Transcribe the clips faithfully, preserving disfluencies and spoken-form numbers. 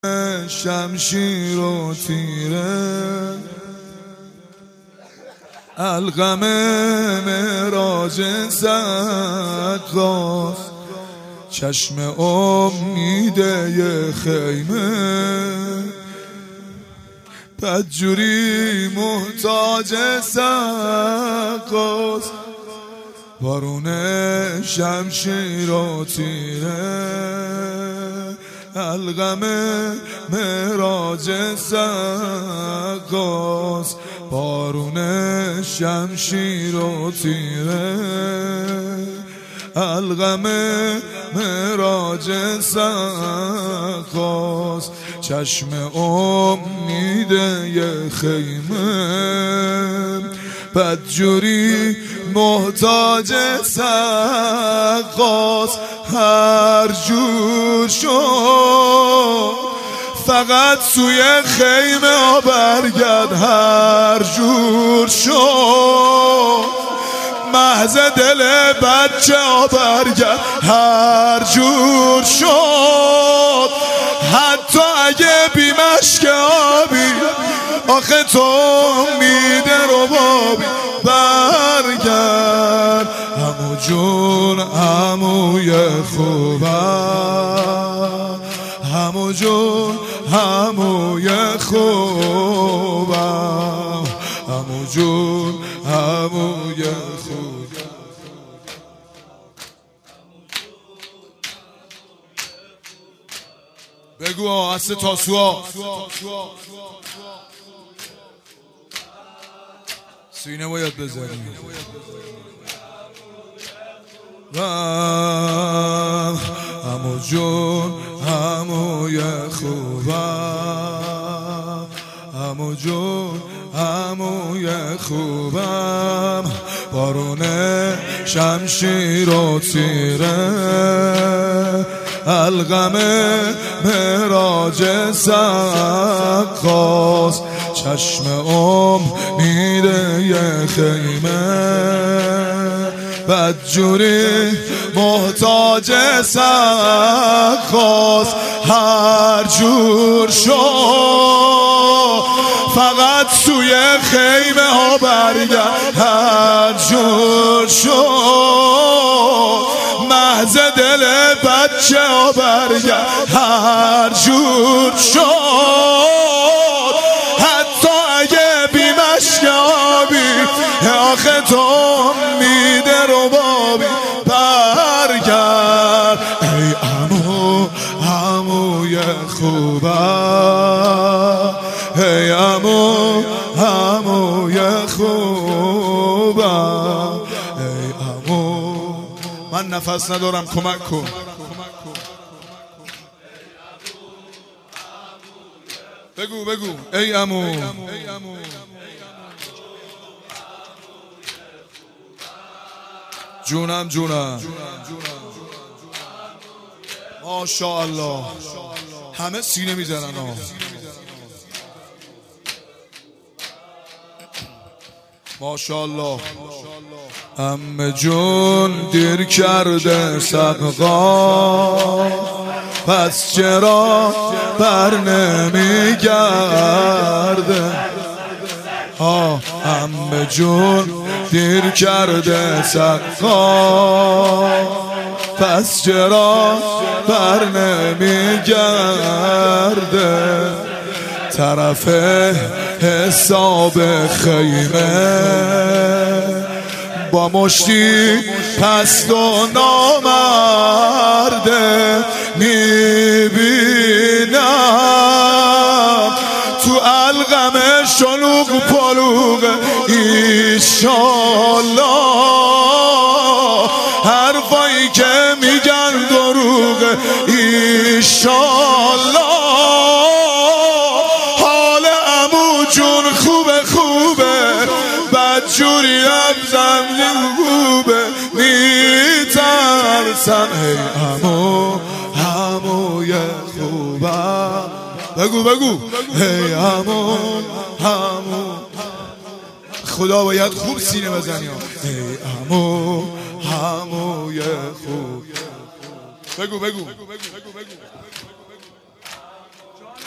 شمشیر و تیره القم معراج سقاس چشم امیده خیمه بدجوری محتاج سقاس بارون شمشیر و تیره القم معراج سقاس بارون شمشیر و تیره القم معراج سقاس چشم امیده خیمه بدجوری محتاج سقاس هر جور شد فقط سوی خیمه ها برگرد هر جور شد محض دل بچه ها برگرد هر جور شد حتی اگه بی مشک آبی آخه تو میده رو بابی برگرد همو جون هموی خوبم همو جون هموی خوبم همو جون هموی خوبم بگو آسه تاسوها سینه باید بزنی همو جون هموی خوبم همو جون هموی خوبم بارون شمشیر و تیره القم معراج سقاس چشم امیده خیمه بدجوری محتاج سقاس هر جور شد فقط سوی خیمه ها برگرد هر جور شد محض دل بچه ها برگرد هر جور شد حتی اگه بی مشک آبی آخه تو میده رو بابی برگرد ای عمو عموی خوبم ای عمو عموی خوبم ای عمو من نفس ندارم کمک کن بگو بگو ای عمو جونم جونم ماشاءالله همه سینه میزنن ها ماشاءالله عمه جون دیر کرده سقا پس چرا بر نمیگرده ها عمه جون دیر کرده سقا پس چرا بر نمیگرده طرف حساب خیمه با مشتی پست و نامرده میبینم تو القم شلوغ پلوغ ایشالله حرفایی که میگن دروغ ایشالله حال عمو جون خوبه خوبه بدجوری هم زمین خوبه میترسن ای عمو عموی خوبم بگو بگو ای عمو عمو خدا باید خوب سینه بزنی ای عمو عموی خوب بگو بگو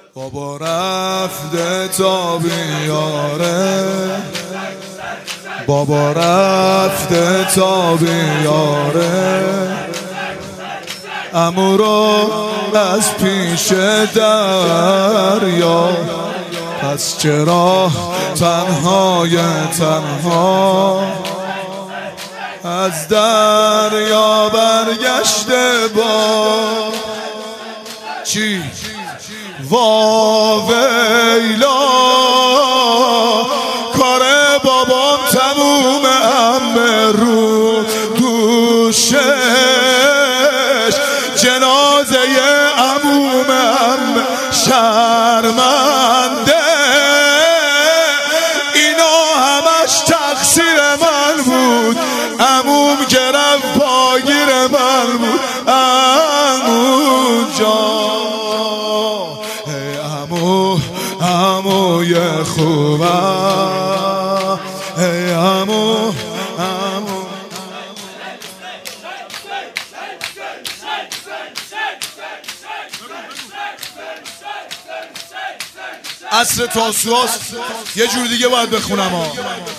بابا رفته تا بیاره، بابا رفته تا بیاره عمو رو از پیش دریا. پس چرا تنهای تنها از دریا برگشته با چی؟ واویلا کار بابام تموم امه رو دوشش جنازه عموم امه شرمنده. اینا همش تقصیر من بود، عموم که رفت پاگیر من بود. عمو جان ای عمو عموی خوبم، ای عمو عمو. عصر تاسوعاست، یه جور دیگه باید بخونم ها.